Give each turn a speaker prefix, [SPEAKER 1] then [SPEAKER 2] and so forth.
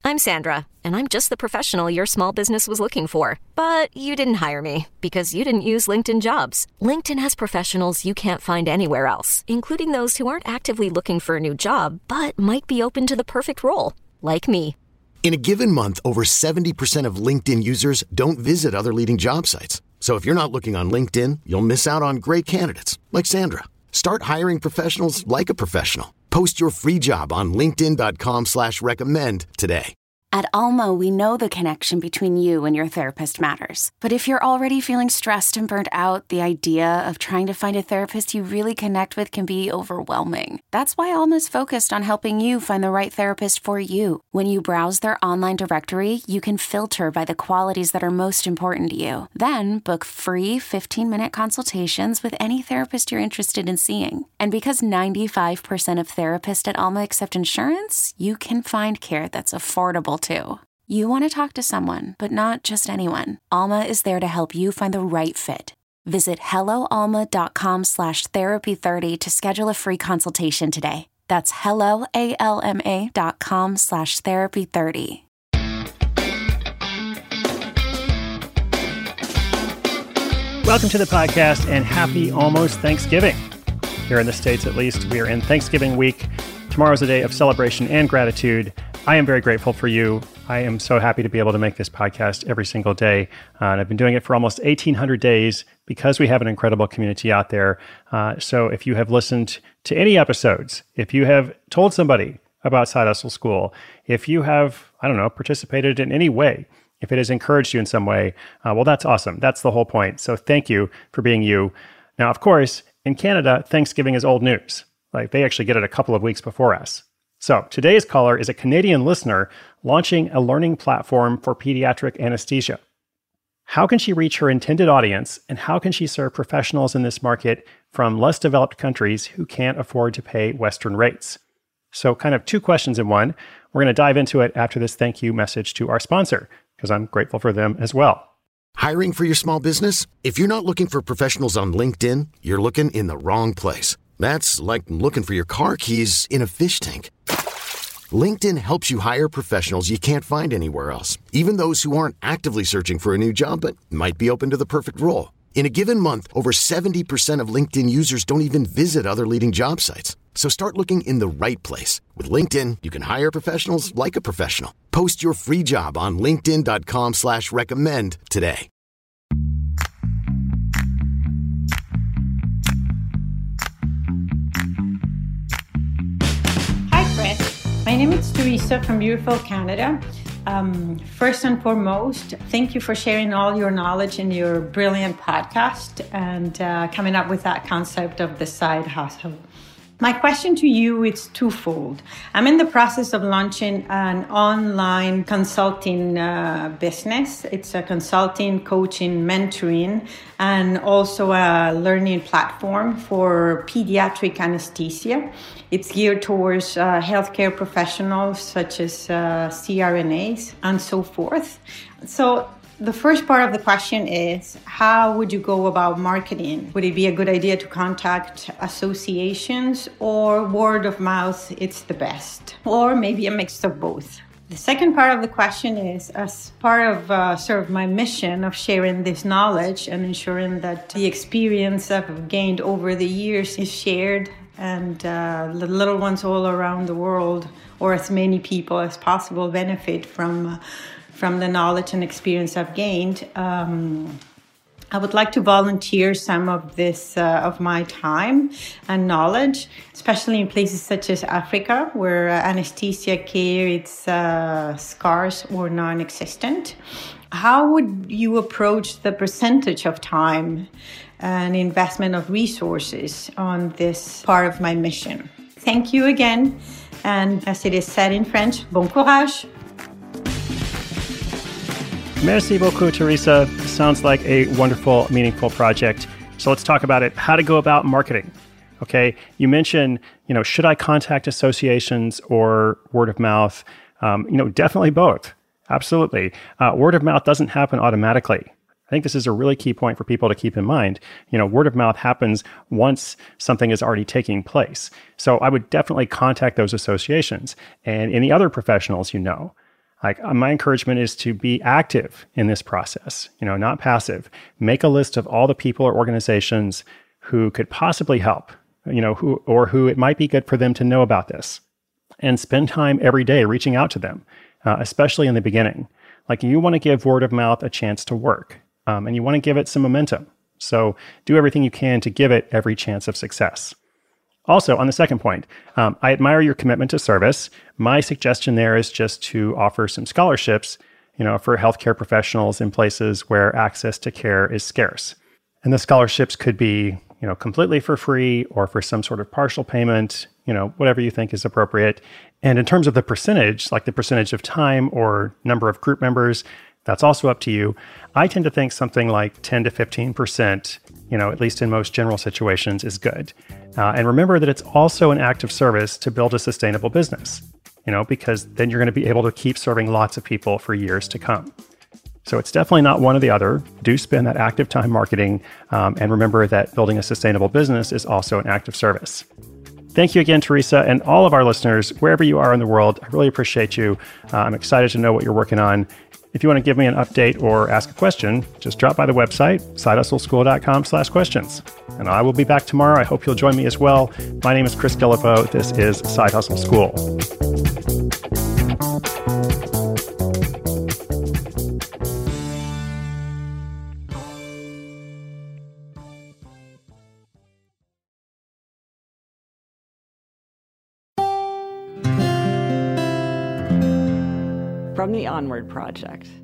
[SPEAKER 1] I'm Sandra, and I'm just the professional your small business was looking for. But you didn't hire me because you didn't use LinkedIn Jobs. LinkedIn has professionals you can't find anywhere else, including those who aren't actively looking for a new job, but might be open to the perfect role, like me.
[SPEAKER 2] In a given month, over 70% of LinkedIn users don't visit other leading job sites. So if you're not looking on LinkedIn, you'll miss out on great candidates like Sandra. Start hiring professionals like a professional. Post your free job on linkedin.com/recommend today.
[SPEAKER 3] At Alma, we know the connection between you and your therapist matters. But if you're already feeling stressed and burnt out, the idea of trying to find a therapist you really connect with can be overwhelming. That's why Alma's focused on helping you find the right therapist for you. When you browse their online directory, you can filter by the qualities that are most important to you. Then book free 15-minute consultations with any therapist you're interested in seeing. And because 95% of therapists at Alma accept insurance, you can find care that's affordable too. You want to talk to someone, but not just anyone. Alma is there to help you find the right fit. Visit helloalma.com/therapy30 to schedule a free consultation today. That's helloalma.com/therapy30.
[SPEAKER 4] Welcome to the podcast and happy almost Thanksgiving. Here in the States, at least, we are in Thanksgiving week. Tomorrow's a day of celebration and gratitude. I am very grateful for you. I am so happy to be able to make this podcast every single day. And I've been doing it for almost 1,800 days because we have an incredible community out there. So if you have listened to any episodes, if you have told somebody about Side Hustle School, if you have, participated in any way, if it has encouraged you in some way, well, that's awesome. That's the whole point. So thank you for being you. Now, of course, in Canada, Thanksgiving is old news. Like they actually get it a couple of weeks before us. So today's caller is a Canadian listener launching a learning platform for pediatric anesthesia. How can she reach her intended audience, and how can she serve professionals in this market from less developed countries who can't afford to pay Western rates? So kind of two questions in one. We're going to dive into it after this thank you message to our sponsor, because I'm grateful for them as well.
[SPEAKER 2] Hiring for your small business? If you're not looking for professionals on LinkedIn, you're looking in the wrong place. That's like looking for your car keys in a fish tank. LinkedIn helps you hire professionals you can't find anywhere else, even those who aren't actively searching for a new job but might be open to the perfect role. In a given month, over 70% of LinkedIn users don't even visit other leading job sites. So start looking in the right place. With LinkedIn, you can hire professionals like a professional. Post your free job on linkedin.com/recommend today.
[SPEAKER 5] My name is Teresa from beautiful Canada. First and foremost, thank you for sharing all your knowledge in your brilliant podcast and coming up with that concept of the side hustle. My question to you is twofold. I'm in the process of launching an online consulting business. It's a consulting, coaching, mentoring, and also a learning platform for pediatric anesthesia. It's geared towards healthcare professionals such as CRNAs and so forth. So the first part of the question is, how would you go about marketing? Would it be a good idea to contact associations, or word of mouth, it's the best? Or maybe a mix of both? The second part of the question is, as part of sort of my mission of sharing this knowledge and ensuring that the experience I've gained over the years is shared and the little ones all around the world, or as many people as possible, benefit from the knowledge and experience I've gained. I would like to volunteer some of this, of my time and knowledge, especially in places such as Africa, where anesthesia care is scarce or non-existent. How would you approach the percentage of time and investment of resources on this part of my mission? Thank you again. And as it is said in French, bon courage.
[SPEAKER 4] Merci beaucoup, Teresa. Sounds like a wonderful, meaningful project. So let's talk about it. How to go about marketing. Okay. You mentioned, should I contact associations or word of mouth? Definitely both. Absolutely. Word of mouth doesn't happen automatically. I think this is a really key point for people to keep in mind. Word of mouth happens once something is already taking place. So I would definitely contact those associations and any other professionals My encouragement is to be active in this process, not passive. Make a list of all the people or organizations who could possibly help, who it might be good for them to know about this. And spend time every day reaching out to them, especially in the beginning. You want to give word of mouth a chance to work, and you want to give it some momentum. So do everything you can to give it every chance of success. Also, on the second point, I admire your commitment to service. My suggestion there is just to offer some scholarships, for healthcare professionals in places where access to care is scarce. And the scholarships could be, completely for free or for some sort of partial payment, whatever you think is appropriate. And in terms of the percentage, like the percentage of time or number of group members, that's also up to you. I tend to think something like 10 to 15%, at least in most general situations, is good. And remember that it's also an act of service to build a sustainable business, because then you're going to be able to keep serving lots of people for years to come. So it's definitely not one or the other. Do spend that active time marketing, and remember that building a sustainable business is also an act of service. Thank you again, Teresa, and all of our listeners, wherever you are in the world. I really appreciate you. I'm excited to know what you're working on. If you want to give me an update or ask a question, just drop by the website, sidehustleschool.com/questions. And I will be back tomorrow. I hope you'll join me as well. My name is Chris Guillebeau. This is Side Hustle School.
[SPEAKER 6] From the Onward Project.